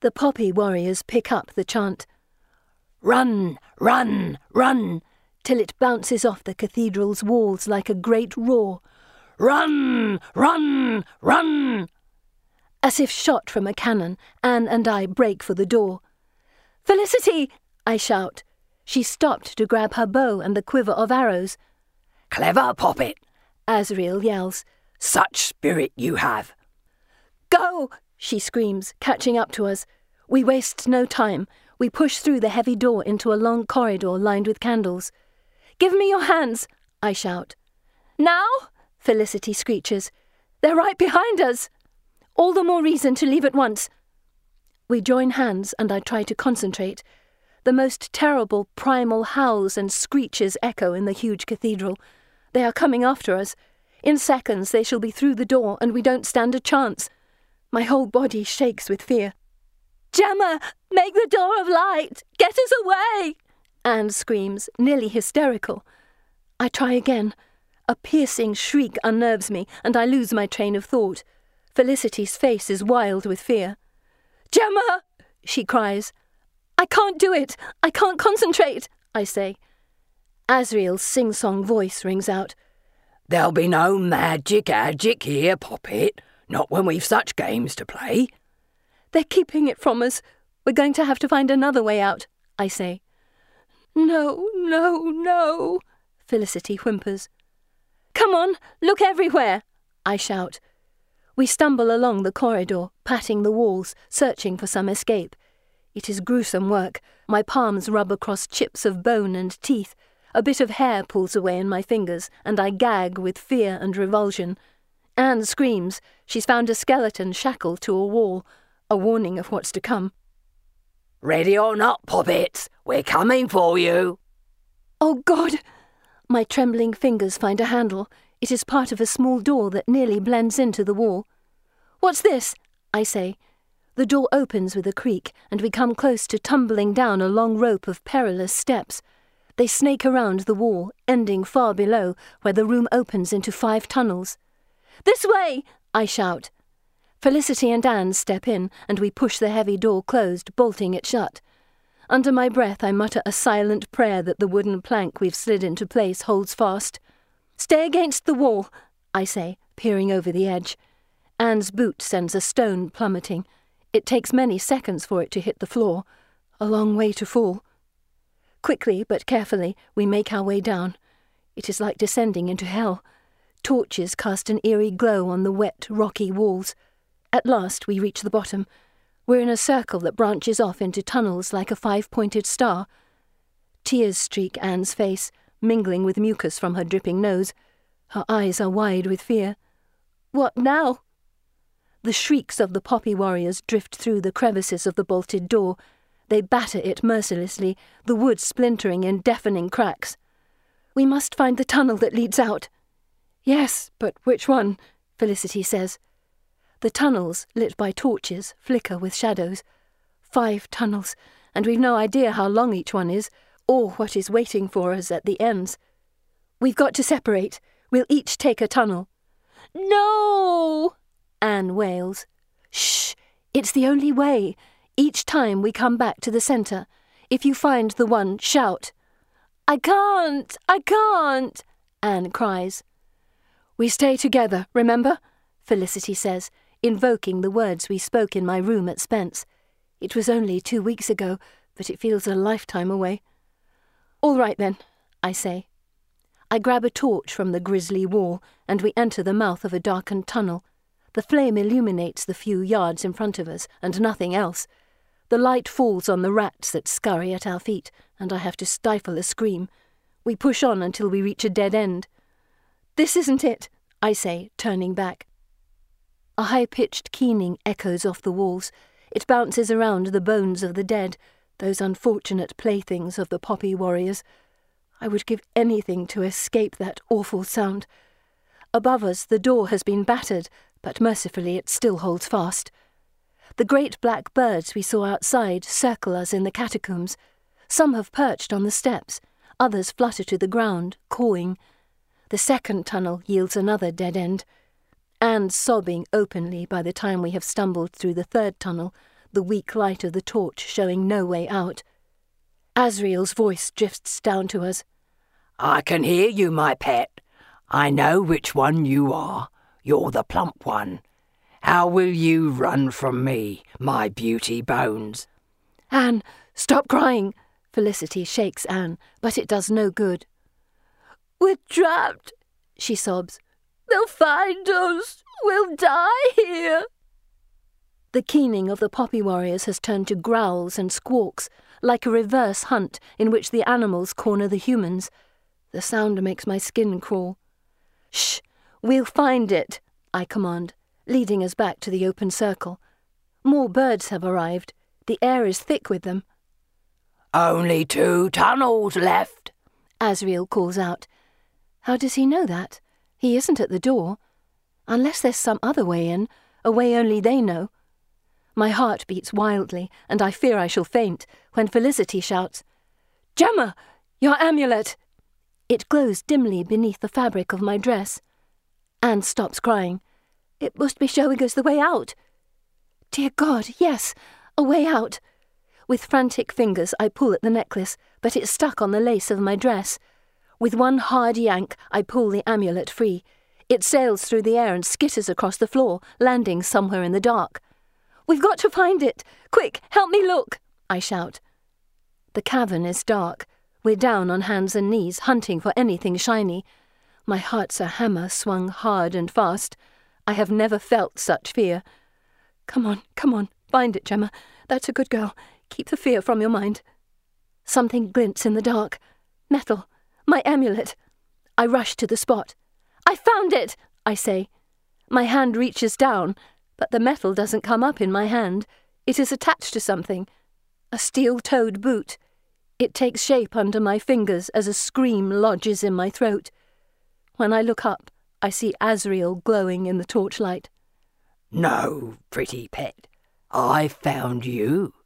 The poppy warriors pick up the chant. Run, run, run, till it bounces off the cathedral's walls like a great roar. Run, run, run! As if shot from a cannon, Anne and I break for the door. Felicity! I shout. She stopped to grab her bow and the quiver of arrows. Clever, Poppet! Asriel yells. Such spirit you have! Go! She screams, catching up to us. We waste no time. We push through the heavy door into a long corridor lined with candles. Give me your hands! I shout. Now? Felicity screeches. They're right behind us! All the more reason to leave at once. We join hands and I try to concentrate. The most terrible primal howls and screeches echo in the huge cathedral. They are coming after us. In seconds they shall be through the door and we don't stand a chance. My whole body shakes with fear. Gemma, make the door of light! Get us away! Anne screams, nearly hysterical. I try again. A piercing shriek unnerves me, and I lose my train of thought. Felicity's face is wild with fear. Gemma! She cries. I can't do it! I can't concentrate! I say. Asriel's sing-song voice rings out. There'll be no magic here, Poppet. Not when we've such games to play. They're keeping it from us. We're going to have to find another way out, I say. No, no, no, Felicity whimpers. Come on, look everywhere, I shout. We stumble along the corridor, patting the walls, searching for some escape. It is gruesome work. My palms rub across chips of bone and teeth. A bit of hair pulls away in my fingers, and I gag with fear and revulsion. Anne screams. She's found a skeleton shackled to a wall, a warning of what's to come. Ready or not, Poppets, we're coming for you. Oh, God! My trembling fingers find a handle. It is part of a small door that nearly blends into the wall. What's this? I say. The door opens with a creak, and we come close to tumbling down a long rope of perilous steps. They snake around the wall, ending far below, where the room opens into 5 tunnels. This way! I shout. Felicity and Anne step in, and we push the heavy door closed, bolting it shut. Under my breath I mutter a silent prayer that the wooden plank we've slid into place holds fast. Stay against the wall, I say, peering over the edge. Anne's boot sends a stone plummeting. It takes many seconds for it to hit the floor. A long way to fall. Quickly but carefully we make our way down. It is like descending into hell. Torches cast an eerie glow on the wet, rocky walls. At last we reach the bottom. We're in a circle that branches off into tunnels like a 5-pointed star. Tears streak Anne's face, mingling with mucus from her dripping nose. Her eyes are wide with fear. What now? The shrieks of the poppy warriors drift through the crevices of the bolted door. They batter it mercilessly, the wood splintering in deafening cracks. We must find the tunnel that leads out. Yes, but which one? Felicity says. The tunnels, lit by torches, flicker with shadows. 5 tunnels, and we've no idea how long each one is, or what is waiting for us at the ends. We've got to separate. We'll each take a tunnel. No! Anne wails. Shh! It's the only way. Each time we come back to the centre. If you find the one, shout. I can't! I can't! Anne cries. We stay together, remember? Felicity says, invoking the words we spoke in my room at Spence. It was only 2 weeks ago, but it feels a lifetime away. All right then, I say. I grab a torch from the grisly wall, and we enter the mouth of a darkened tunnel. The flame illuminates the few yards in front of us, and nothing else. The light falls on the rats that scurry at our feet, and I have to stifle a scream. We push on until we reach a dead end. This isn't it, I say, turning back. A high-pitched keening echoes off the walls. It bounces around the bones of the dead, those unfortunate playthings of the poppy warriors. I would give anything to escape that awful sound. Above us the door has been battered, but mercifully it still holds fast. The great black birds we saw outside circle us in the catacombs. Some have perched on the steps, others flutter to the ground, cawing. The second tunnel yields another dead end. Anne's sobbing openly by the time we have stumbled through the third tunnel, the weak light of the torch showing no way out. Asriel's voice drifts down to us. I can hear you, my pet. I know which one you are. You're the plump one. How will you run from me, my beauty bones? Anne, stop crying. Felicity shakes Anne, but it does no good. We're trapped, she sobs. They'll find us. We'll die here. The keening of the poppy warriors has turned to growls and squawks, like a reverse hunt in which the animals corner the humans. The sound makes my skin crawl. Shh, we'll find it, I command, leading us back to the open circle. More birds have arrived. The air is thick with them. Only 2 tunnels left, Asriel calls out. How does he know that? He isn't at the door. Unless there's some other way in, a way only they know. My heart beats wildly, and I fear I shall faint, when Felicity shouts, Gemma, your amulet! It glows dimly beneath the fabric of my dress. Anne stops crying. It must be showing us the way out. Dear God, yes, a way out. With frantic fingers I pull at the necklace, but it's stuck on the lace of my dress. With one hard yank I pull the amulet free. It sails through the air and skitters across the floor, landing somewhere in the dark. We've got to find it! Quick, help me look! I shout. The cavern is dark. We're down on hands and knees, hunting for anything shiny. My heart's a hammer swung hard and fast. I have never felt such fear. Come on, find it, Gemma. That's a good girl. Keep the fear from your mind. Something glints in the dark. Metal. My amulet. I rush to the spot. I found it, I say. My hand reaches down, but the metal doesn't come up in my hand. It is attached to something. A steel-toed boot. It takes shape under my fingers as a scream lodges in my throat. When I look up, I see Asriel glowing in the torchlight. No, pretty pet. I found you.